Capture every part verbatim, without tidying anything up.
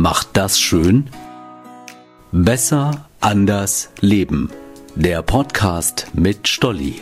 macht das schön? Besser, anders, leben. Der Podcast mit Stolli.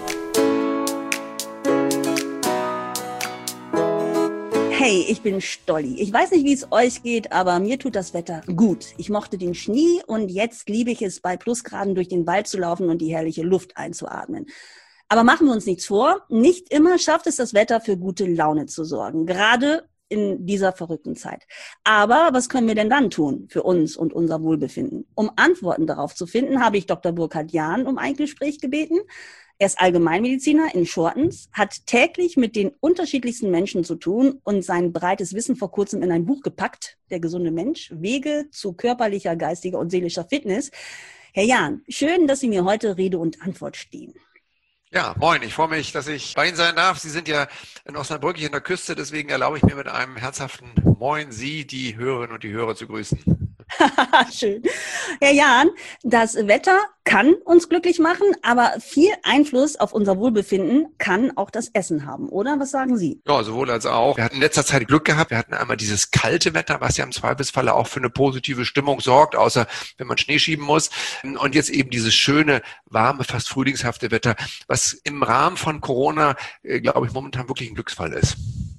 Hey, ich bin Stolli. Ich weiß nicht, wie es euch geht, aber mir tut das Wetter gut. Ich mochte den Schnee und jetzt liebe ich es, bei Plusgraden durch den Wald zu laufen und die herrliche Luft einzuatmen. Aber machen wir uns nichts vor, nicht immer schafft es das Wetter für gute Laune zu sorgen, gerade in dieser verrückten Zeit. Aber was können wir denn dann tun für uns und unser Wohlbefinden? Um Antworten darauf zu finden, habe ich Doktor Burkhard Jahn um ein Gespräch gebeten. Er ist Allgemeinmediziner in Schortens, hat täglich mit den unterschiedlichsten Menschen zu tun und sein breites Wissen vor kurzem in ein Buch gepackt, Der gesunde Mensch, Wege zu körperlicher, geistiger und seelischer Fitness. Herr Jahn, schön, dass Sie mir heute Rede und Antwort stehen. Ja, moin, ich freue mich, dass ich bei Ihnen sein darf. Sie sind ja in Osnabrück hier an der Küste, deswegen erlaube ich mir mit einem herzhaften Moin Sie, die Hörerinnen und die Hörer zu grüßen. Schön. Herr Jahn, das Wetter kann uns glücklich machen, aber viel Einfluss auf unser Wohlbefinden kann auch das Essen haben, oder? Was sagen Sie? Ja, sowohl als auch. Wir hatten in letzter Zeit Glück gehabt. Wir hatten einmal dieses kalte Wetter, was ja im Zweifelsfalle auch für eine positive Stimmung sorgt, außer wenn man Schnee schieben muss. Und jetzt eben dieses schöne, warme, fast frühlingshafte Wetter, was im Rahmen von Corona, glaube ich, momentan wirklich ein Glücksfall ist.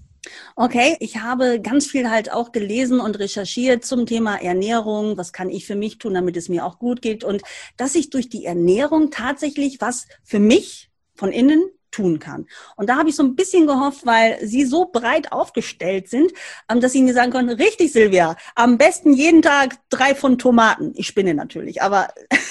Okay, ich habe ganz viel halt auch gelesen und recherchiert zum Thema Ernährung. Was kann ich für mich tun, damit es mir auch gut geht? Und dass ich durch die Ernährung tatsächlich was für mich von innen tun kann. Und da habe ich so ein bisschen gehofft, weil Sie so breit aufgestellt sind, dass Sie mir sagen können, richtig, Silvia, am besten jeden Tag drei Pfund Tomaten. Ich spinne natürlich, aber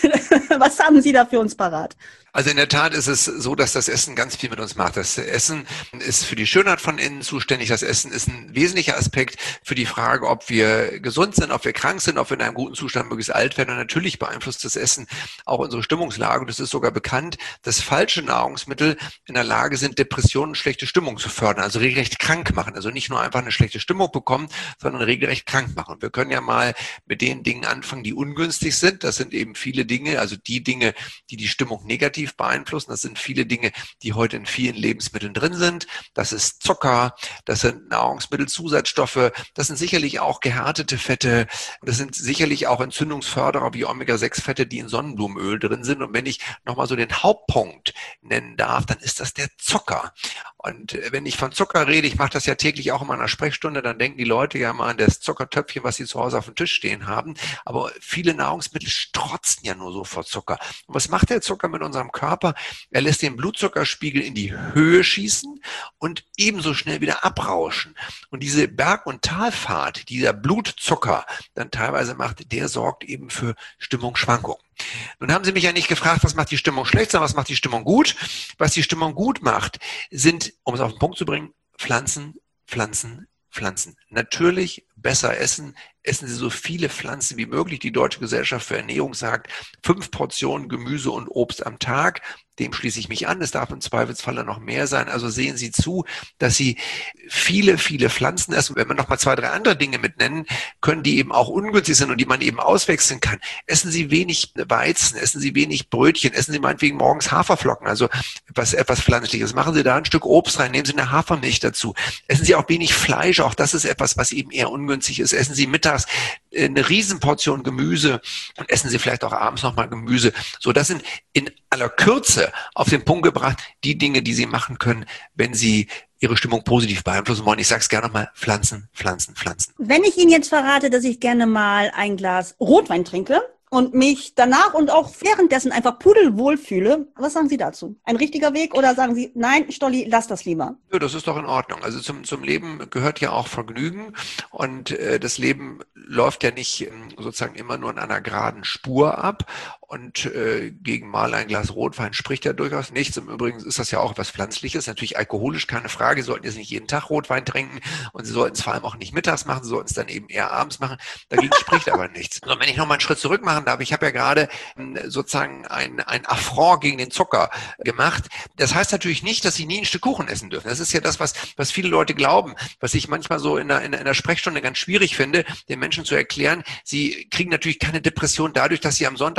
was haben Sie da für uns parat? Also in der Tat ist es so, dass das Essen ganz viel mit uns macht. Das Essen ist für die Schönheit von innen zuständig. Das Essen ist ein wesentlicher Aspekt für die Frage, ob wir gesund sind, ob wir krank sind, ob wir in einem guten Zustand möglichst alt werden. Und natürlich beeinflusst das Essen auch unsere Stimmungslage. Und es ist sogar bekannt, dass falsche Nahrungsmittel in der Lage sind, Depressionen und schlechte Stimmung zu fördern, also regelrecht krank machen. Also nicht nur einfach eine schlechte Stimmung bekommen, sondern regelrecht krank machen. Und wir können ja mal mit den Dingen anfangen, die ungünstig sind. Das sind eben viele Dinge, also die Dinge, die die Stimmung negativ beeinflussen. Das sind viele Dinge, die heute in vielen Lebensmitteln drin sind. Das ist Zucker, das sind Nahrungsmittelzusatzstoffe, das sind sicherlich auch gehärtete Fette, das sind sicherlich auch Entzündungsförderer wie Omega sechs Fette, die in Sonnenblumenöl drin sind. Und wenn ich nochmal so den Hauptpunkt nennen darf, dann ist das der Zucker. Und wenn ich von Zucker rede, ich mache das ja täglich auch in meiner Sprechstunde, dann denken die Leute ja mal an das Zuckertöpfchen, was sie zu Hause auf dem Tisch stehen haben. Aber viele Nahrungsmittel strotzen ja nur so vor Zucker. Und was macht der Zucker mit unserem Körper? Er lässt den Blutzuckerspiegel in die Höhe schießen und ebenso schnell wieder abrauschen. Und diese Berg- und Talfahrt, die der Blutzucker dann teilweise macht, der sorgt eben für Stimmungsschwankungen. Nun haben Sie mich ja nicht gefragt, was macht die Stimmung schlecht, sondern was macht die Stimmung gut. Was die Stimmung gut macht, sind, um es auf den Punkt zu bringen, Pflanzen, Pflanzen, Pflanzen. Natürlich besser essen. Essen Sie so viele Pflanzen wie möglich. Die Deutsche Gesellschaft für Ernährung sagt, fünf Portionen Gemüse und Obst am Tag. Dem schließe ich mich an. Es darf im Zweifelsfalle noch mehr sein. Also sehen Sie zu, dass Sie viele, viele Pflanzen essen. Wenn wir noch mal zwei, drei andere Dinge mit nennen können, die eben auch ungünstig sind und die man eben auswechseln kann. Essen Sie wenig Weizen, essen Sie wenig Brötchen, essen Sie meinetwegen morgens Haferflocken, also etwas, etwas Pflanzliches. Machen Sie da ein Stück Obst rein, nehmen Sie eine Hafermilch dazu. Essen Sie auch wenig Fleisch, auch das ist etwas, was eben eher ungünstig ist. Essen Sie mittags eine Riesenportion Gemüse und essen Sie vielleicht auch abends nochmal Gemüse. So, das sind in aller Kürze auf den Punkt gebracht die Dinge, die Sie machen können, wenn Sie Ihre Stimmung positiv beeinflussen wollen. Ich sage es gerne nochmal, Pflanzen, Pflanzen, Pflanzen. Wenn ich Ihnen jetzt verrate, dass ich gerne mal ein Glas Rotwein trinke und mich danach und auch währenddessen einfach pudelwohl fühle, was sagen Sie dazu? Ein richtiger Weg oder sagen Sie, nein, Stolli, lass das lieber? Ja, das ist doch in Ordnung. Also zum, zum Leben gehört ja auch Vergnügen und äh, das Leben läuft ja nicht ähm, sozusagen immer nur in einer geraden Spur ab und äh, gegen mal ein Glas Rotwein spricht ja durchaus nichts. Im Übrigen ist das ja auch etwas Pflanzliches, natürlich alkoholisch, keine Frage. Sie sollten jetzt nicht jeden Tag Rotwein trinken und Sie sollten es vor allem auch nicht mittags machen, Sie sollten es dann eben eher abends machen. Dagegen spricht aber nichts. So, wenn ich noch mal einen Schritt zurück machen darf, ich habe ja gerade äh, sozusagen ein, ein Affront gegen den Zucker gemacht. Das heißt natürlich nicht, dass Sie nie ein Stück Kuchen essen dürfen. Das ist ja das, was, was viele Leute glauben, was ich manchmal so in der, in der Sprechstunde ganz schwierig finde, den Menschen zu erklären, sie kriegen natürlich keine Depression dadurch, dass sie am Sonntag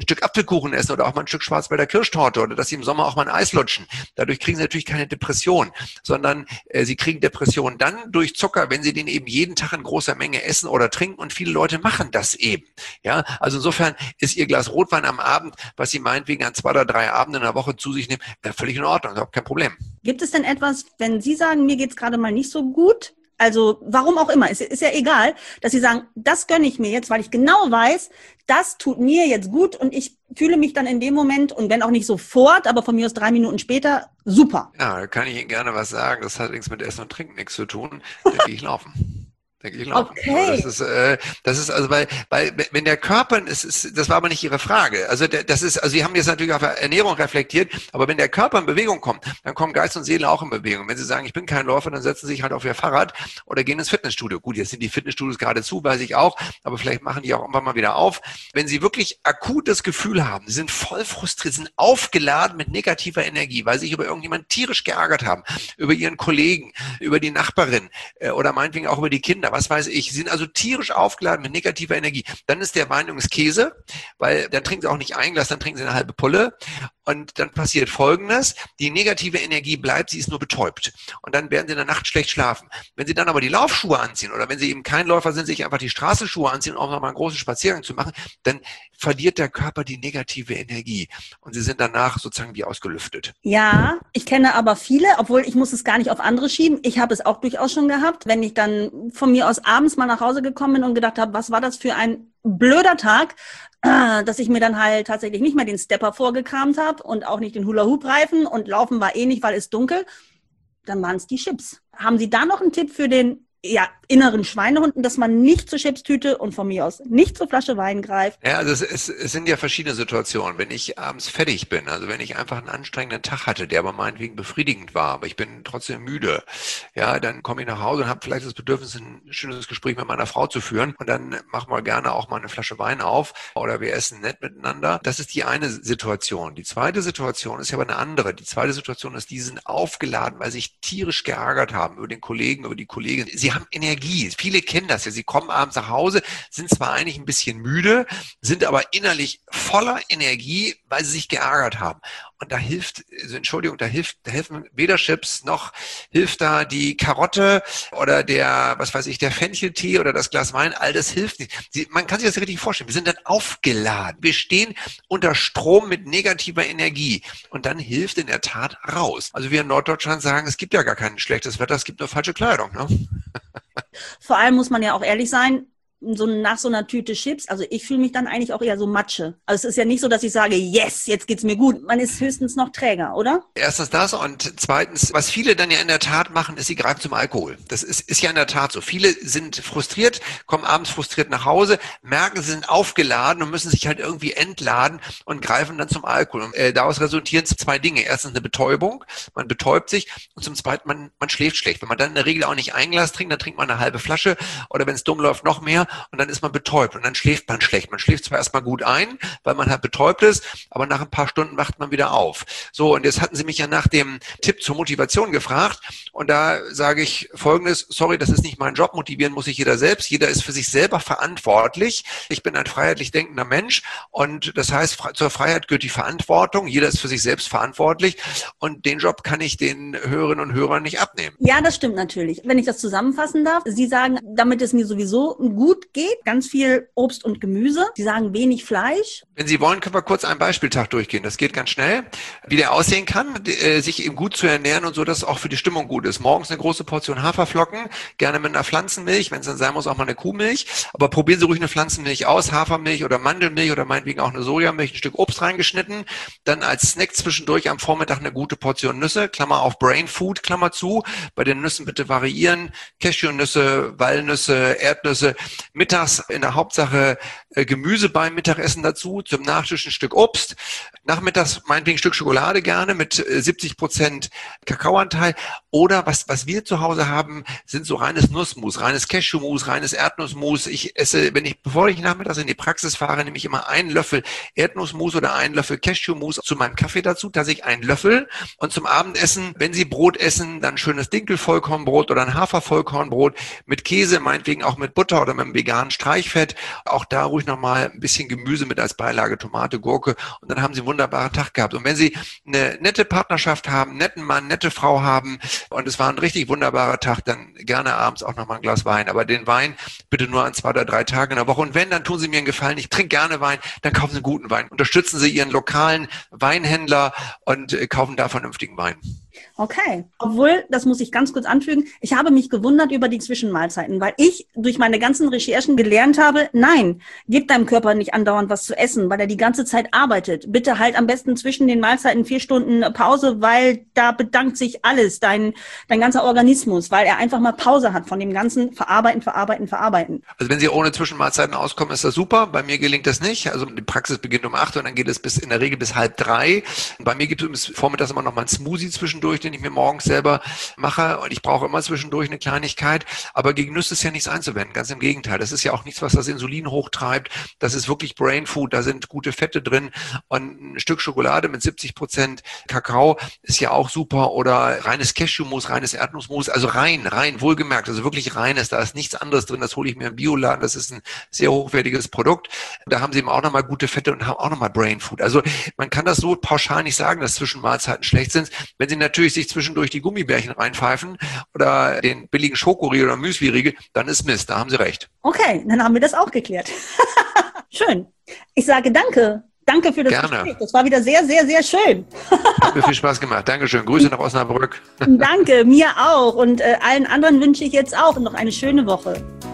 ein Stück Apfelkuchen essen oder auch mal ein Stück Schwarzwälder Kirschtorte oder dass sie im Sommer auch mal ein Eis lutschen. Dadurch kriegen sie natürlich keine Depression, sondern äh, sie kriegen Depression dann durch Zucker, wenn sie den eben jeden Tag in großer Menge essen oder trinken, und viele Leute machen das eben. Ja, also insofern ist ihr Glas Rotwein am Abend, was sie meinetwegen an zwei oder drei Abenden in der Woche zu sich nehmen, ja, völlig in Ordnung, überhaupt kein Problem. Gibt es denn etwas, wenn Sie sagen, mir geht's gerade mal nicht so gut, also warum auch immer, es ist ja egal, dass Sie sagen, das gönne ich mir jetzt, weil ich genau weiß, das tut mir jetzt gut und ich fühle mich dann in dem Moment, und wenn auch nicht sofort, aber von mir aus drei Minuten später, super. Ja, da kann ich Ihnen gerne was sagen, das hat nichts mit Essen und Trinken nichts zu tun, da gehe ich laufen. Denke ich laufen. Okay. Das ist, äh, das ist also, weil, weil, wenn der Körper, es ist, das war aber nicht Ihre Frage. Also, der, das ist, also, Sie haben jetzt natürlich auf Ernährung reflektiert, aber wenn der Körper in Bewegung kommt, dann kommen Geist und Seele auch in Bewegung. Wenn Sie sagen, ich bin kein Läufer, dann setzen Sie sich halt auf Ihr Fahrrad oder gehen ins Fitnessstudio. Gut, jetzt sind die Fitnessstudios gerade zu, weiß ich auch, aber vielleicht machen die auch irgendwann mal wieder auf. Wenn Sie wirklich akut das Gefühl haben, Sie sind voll frustriert, sind aufgeladen mit negativer Energie, weil Sie sich über irgendjemanden tierisch geärgert haben, über Ihren Kollegen, über die Nachbarin äh, oder meinetwegen auch über die Kinder, was weiß ich, Sie sind also tierisch aufgeladen mit negativer Energie. Dann ist der Wein übrigens Käse, weil dann trinken Sie auch nicht ein Glas, dann trinken Sie eine halbe Pulle. Und dann passiert Folgendes: Die negative Energie bleibt, sie ist nur betäubt. Und dann werden Sie in der Nacht schlecht schlafen. Wenn Sie dann aber die Laufschuhe anziehen oder wenn Sie eben kein Läufer sind, sich einfach die Straßenschuhe anziehen, um auch nochmal einen großen Spaziergang zu machen, dann verliert der Körper die negative Energie. Und Sie sind danach sozusagen wie ausgelüftet. Ja, ich kenne aber viele, obwohl ich muss es gar nicht auf andere schieben. Ich habe es auch durchaus schon gehabt, wenn ich dann von mir aus abends mal nach Hause gekommen bin und gedacht habe, was war das für ein blöder Tag, dass ich mir dann halt tatsächlich nicht mehr den Stepper vorgekramt habe und auch nicht den Hula-Hoop-Reifen und laufen war eh nicht, weil es dunkel. Dann waren es die Chips. Haben Sie da noch einen Tipp für den ja, inneren Schweinehunden, dass man nicht zur Chipstüte und von mir aus nicht zur Flasche Wein greift? Ja, also es, es, es sind ja verschiedene Situationen. Wenn ich abends fertig bin, also wenn ich einfach einen anstrengenden Tag hatte, der aber meinetwegen befriedigend war, aber ich bin trotzdem müde, ja, dann komme ich nach Hause und habe vielleicht das Bedürfnis, ein schönes Gespräch mit meiner Frau zu führen, und dann machen wir gerne auch mal eine Flasche Wein auf oder wir essen nett miteinander. Das ist die eine Situation. Die zweite Situation ist ja aber eine andere. Die zweite Situation ist, die sind aufgeladen, weil sie sich tierisch geärgert haben über den Kollegen, über die Kollegin. Sie haben Energie. Viele kennen das ja. Sie kommen abends nach Hause, sind zwar eigentlich ein bisschen müde, sind aber innerlich voller Energie, weil sie sich geärgert haben. Und da hilft, also Entschuldigung, da hilft, da helfen weder Chips noch hilft da die Karotte oder der, was weiß ich, der Fencheltee oder das Glas Wein. All das hilft nicht. Sie, man kann sich das richtig vorstellen. Wir sind dann aufgeladen. Wir stehen unter Strom mit negativer Energie. Und dann hilft in der Tat raus. Also wir in Norddeutschland sagen, es gibt ja gar kein schlechtes Wetter, es gibt nur falsche Kleidung, ne? Vor allem muss man ja auch ehrlich sein, so nach so einer Tüte Chips, also ich fühle mich dann eigentlich auch eher so Matsche. Also es ist ja nicht so, dass ich sage, yes, jetzt geht's mir gut. Man ist höchstens noch träger, oder? Erstens das und zweitens, was viele dann ja in der Tat machen, ist, sie greifen zum Alkohol. Das ist, ist ja in der Tat so. Viele sind frustriert, kommen abends frustriert nach Hause, merken, sie sind aufgeladen und müssen sich halt irgendwie entladen und greifen dann zum Alkohol. Und, äh, daraus resultieren zwei Dinge. Erstens eine Betäubung, man betäubt sich, und zum Zweiten, man, man schläft schlecht. Wenn man dann in der Regel auch nicht ein Glas trinkt, dann trinkt man eine halbe Flasche oder wenn es dumm läuft, noch mehr. Und dann ist man betäubt und dann schläft man schlecht. Man schläft zwar erstmal gut ein, weil man halt betäubt ist, aber nach ein paar Stunden wacht man wieder auf. So, und jetzt hatten Sie mich ja nach dem Tipp zur Motivation gefragt, und da sage ich Folgendes: Sorry, das ist nicht mein Job, motivieren muss sich jeder selbst. Jeder ist für sich selber verantwortlich. Ich bin ein freiheitlich denkender Mensch, und das heißt, zur Freiheit gehört die Verantwortung. Jeder ist für sich selbst verantwortlich, und den Job kann ich den Hörerinnen und Hörern nicht abnehmen. Ja, das stimmt natürlich. Wenn ich das zusammenfassen darf, Sie sagen, damit es mir sowieso gut geht, ganz viel Obst und Gemüse. Sie sagen wenig Fleisch. Wenn Sie wollen, können wir kurz einen Beispieltag durchgehen. Das geht ganz schnell. Wie der aussehen kann, sich eben gut zu ernähren und so, dass es auch für die Stimmung gut ist. Morgens eine große Portion Haferflocken, gerne mit einer Pflanzenmilch, wenn es dann sein muss, auch mal eine Kuhmilch. Aber probieren Sie ruhig eine Pflanzenmilch aus, Hafermilch oder Mandelmilch oder meinetwegen auch eine Sojamilch, ein Stück Obst reingeschnitten. Dann als Snack zwischendurch am Vormittag eine gute Portion Nüsse, Klammer auf Brain Food, Klammer zu. Bei den Nüssen bitte variieren. Cashewnüsse, Walnüsse, Erdnüsse. Mittags in der Hauptsache äh, Gemüse beim Mittagessen dazu, zum Nachtisch ein Stück Obst, nachmittags meinetwegen ein Stück Schokolade gerne mit äh, siebzig Prozent Kakaoanteil, Oder was, was wir zu Hause haben, sind so reines Nussmus, reines Cashewmus, reines Erdnussmus. Ich esse, wenn ich, bevor ich nachmittags in die Praxis fahre, nehme ich immer einen Löffel Erdnussmus oder einen Löffel Cashewmus zu meinem Kaffee dazu, tatsächlich einen Löffel. Und zum Abendessen, wenn Sie Brot essen, dann schönes Dinkelvollkornbrot oder ein Hafervollkornbrot mit Käse, meinetwegen auch mit Butter oder mit einem veganen Streichfett. Auch da ruhig nochmal ein bisschen Gemüse mit als Beilage, Tomate, Gurke. Und dann haben Sie einen wunderbaren Tag gehabt. Und wenn Sie eine nette Partnerschaft haben, netten Mann, nette Frau haben und es war ein richtig wunderbarer Tag, dann gerne abends auch nochmal ein Glas Wein. Aber den Wein bitte nur an zwei oder drei Tagen in der Woche. Und wenn, dann tun Sie mir einen Gefallen. Ich trinke gerne Wein, dann kaufen Sie einen guten Wein. Unterstützen Sie Ihren lokalen Weinhändler und kaufen da vernünftigen Wein. Okay, obwohl, das muss ich ganz kurz anfügen, ich habe mich gewundert über die Zwischenmahlzeiten, weil ich durch meine ganzen Recherchen gelernt habe, nein, gib deinem Körper nicht andauernd was zu essen, weil er die ganze Zeit arbeitet. Bitte halt am besten zwischen den Mahlzeiten vier Stunden Pause, weil da bedankt sich alles, dein, dein ganzer Organismus, weil er einfach mal Pause hat von dem ganzen Verarbeiten, Verarbeiten, Verarbeiten. Also wenn Sie ohne Zwischenmahlzeiten auskommen, ist das super. Bei mir gelingt das nicht. Also die Praxis beginnt um acht und dann geht es bis in der Regel bis halb drei. Bei mir gibt es vormittags immer noch mal einen Smoothie zwischendurch, den ich mir morgens selber mache, und ich brauche immer zwischendurch eine Kleinigkeit, aber gegen Nüsse ist ja nichts einzuwenden, ganz im Gegenteil. Das ist ja auch nichts, was das Insulin hochtreibt, das ist wirklich Brain Food, da sind gute Fette drin, und ein Stück Schokolade mit siebzig Prozent Kakao ist ja auch super, oder reines Cashewmus, reines Erdnussmus, also rein, rein, wohlgemerkt, also wirklich reines, da ist nichts anderes drin, das hole ich mir im Bioladen, das ist ein sehr hochwertiges Produkt, da haben sie eben auch nochmal gute Fette und haben auch nochmal Brain Food. Also man kann das so pauschal nicht sagen, dass Zwischenmahlzeiten schlecht sind, wenn sie natürlich sich zwischendurch die Gummibärchen reinpfeifen oder den billigen Schokoriegel oder Müsliriegel, dann ist Mist, da haben Sie recht. Okay, dann haben wir das auch geklärt. Schön. Ich sage danke. Danke für das Gerne. Gespräch. Das war wieder sehr, sehr, sehr schön. Hat mir viel Spaß gemacht. Dankeschön. Grüße nach Osnabrück. Danke, mir auch. Und äh, allen anderen wünsche ich jetzt auch noch eine schöne Woche.